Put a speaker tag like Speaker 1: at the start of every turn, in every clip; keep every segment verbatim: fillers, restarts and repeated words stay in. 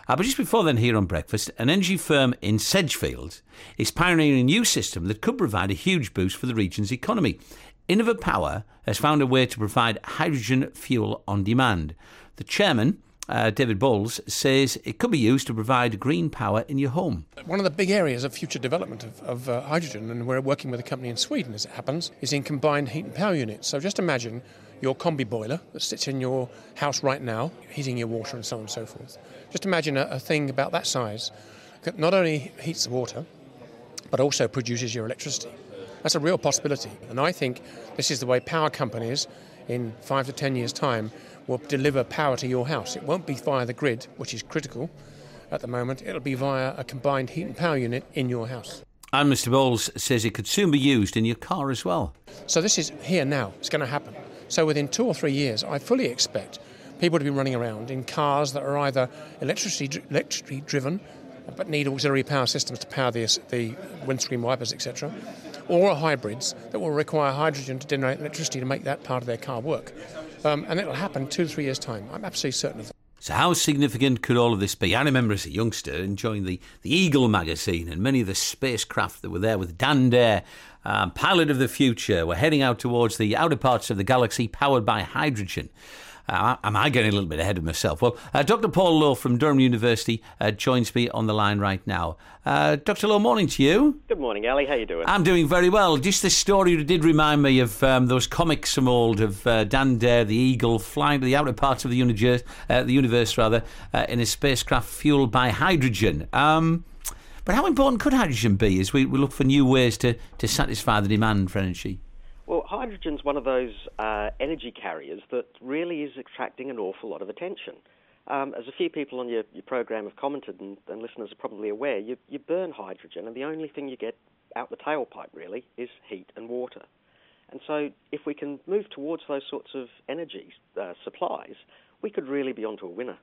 Speaker 1: Uh, but just before then, here on Breakfast, an energy firm in Sedgefield is pioneering a new system that could provide a huge boost for the region's economy. Innova Power has found a way to provide hydrogen fuel on demand. The chairman, uh, David Bowles, says it could be used to provide green power in your home.
Speaker 2: One of the big areas of future development of, of uh, hydrogen, and we're working with a company in Sweden as it happens, is in combined heat and power units. So just imagine your combi boiler that sits in your house right now, heating your water and so on and so forth. Just imagine a, a thing about that size that not only heats the water, but also produces your electricity. That's a real possibility. And I think this is the way power companies in five to ten years' time will deliver power to your house. It won't be via the grid, which is critical at the moment. It'll be via a combined heat and power unit in your house.
Speaker 1: And Mister Bowles says it could soon be used in your car as well.
Speaker 2: So this is here now. It's going to happen. So within two or three years, I fully expect people to be running around in cars that are either electricity, electrically driven, but need auxiliary power systems to power the, the windscreen wipers, et cetera, or hybrids that will require hydrogen to generate electricity to make that part of their car work. Um, and it will happen two to three years' time. I'm absolutely certain of that.
Speaker 1: So how significant could all of this be? I remember as a youngster enjoying the, the Eagle magazine and many of the spacecraft that were there with Dan Dare, um, pilot of the future. We're heading out towards the outer parts of the galaxy powered by hydrogen. Uh, am I getting a little bit ahead of myself? Well, uh, Doctor Paul Lowe from Durham University uh, joins me on the line right now. Uh, Doctor Lowe, morning to you.
Speaker 3: Good morning, Ali. How you doing?
Speaker 1: I'm doing very well. Just this story did remind me of um, those comics from old, of uh, Dan Dare, the Eagle, flying to the outer parts of the universe, uh, the universe rather, uh, in a spacecraft fueled by hydrogen. Um, but how important could hydrogen be as we, we look for new ways to, to satisfy the demand for energy?
Speaker 3: Well, hydrogen's one of those uh, energy carriers that really is attracting an awful lot of attention. Um, as a few people on your, your program have commented, and, and listeners are probably aware, you, you burn hydrogen, and the only thing you get out the tailpipe, really, is heat and water. And so if we can move towards those sorts of energy uh, supplies, we could really be onto a winner.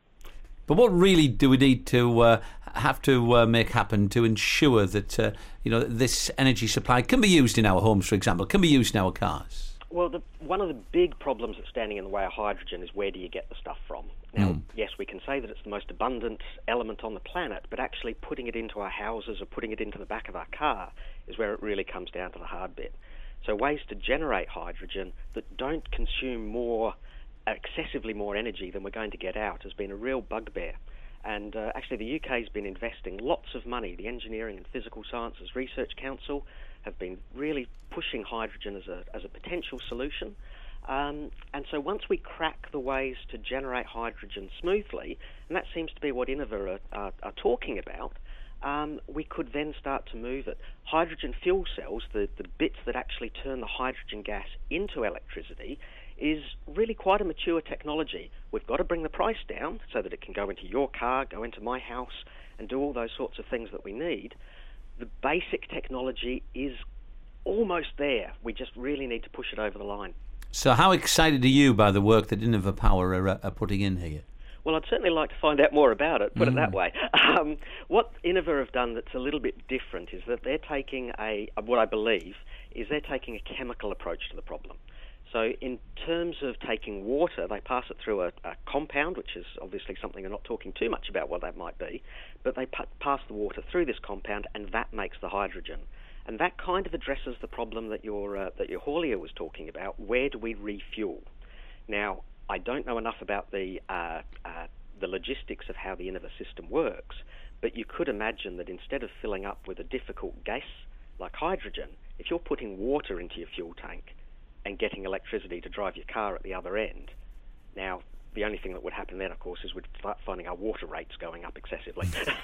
Speaker 1: But what really do we need to uh, have to uh, make happen to ensure that uh, you know this energy supply can be used in our homes, for example, can be used in our cars?
Speaker 3: Well, the, one of the big problems that's standing in the way of hydrogen is where do you get the stuff from? Now, mm. yes, we can say that it's the most abundant element on the planet, but actually putting it into our houses or putting it into the back of our car is where it really comes down to the hard bit. So ways to generate hydrogen that don't consume more excessively more energy than we're going to get out has been a real bugbear. And uh, actually the U K's been investing lots of money. The Engineering and Physical Sciences Research Council have been really pushing hydrogen as a, as a potential solution. Um, and so once we crack the ways to generate hydrogen smoothly, and that seems to be what Innova are, are, are talking about, um, we could then start to move it. Hydrogen fuel cells, the, the bits that actually turn the hydrogen gas into electricity, is really quite a mature technology. We've got to bring the price down so that it can go into your car, go into my house, and do all those sorts of things that we need. The basic technology is almost there. We just really need to push it over the line.
Speaker 1: So how excited are you by the work that Innova Power are, are putting in here?
Speaker 3: Well, I'd certainly like to find out more about it, put mm. it that way. Um, what Innova have done that's a little bit different is that they're taking a, what I believe, is they're taking a chemical approach to the problem. So in terms of taking water, they pass it through a, a compound, which is obviously something I'm not talking too much about what that might be, but they pa- pass the water through this compound, and that makes the hydrogen. And that kind of addresses the problem that your uh, that your haulier was talking about. Where do we refuel? Now, I don't know enough about the uh, uh, the logistics of how the Innova system works, but you could imagine that instead of filling up with a difficult gas like hydrogen, if you're putting water into your fuel tank and getting electricity to drive your car at the other end. Now, the only thing that would happen then, of course, is we'd start finding our water rates going up excessively.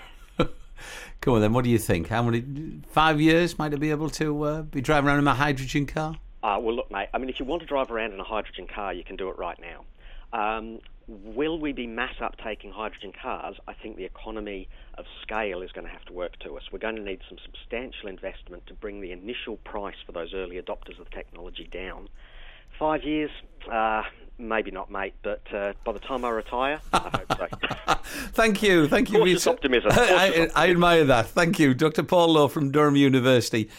Speaker 1: Come on then, what do you think? How many, five years might I be able to uh, be driving around in my hydrogen car?
Speaker 3: Uh, well, look, mate, I mean, if you want to drive around in a hydrogen car, you can do it right now. Um, will we be mass uptaking hydrogen cars? I think the economy of scale is going to have to work to us. We're going to need some substantial investment to bring the initial price for those early adopters of the technology down. Five years, uh, maybe not, mate, but uh, by the time I retire, I hope so.
Speaker 1: Thank you. Thank you.
Speaker 3: Cautious optimism.
Speaker 1: I, I, I admire that. Thank you. Doctor Paul Lowe from Durham University.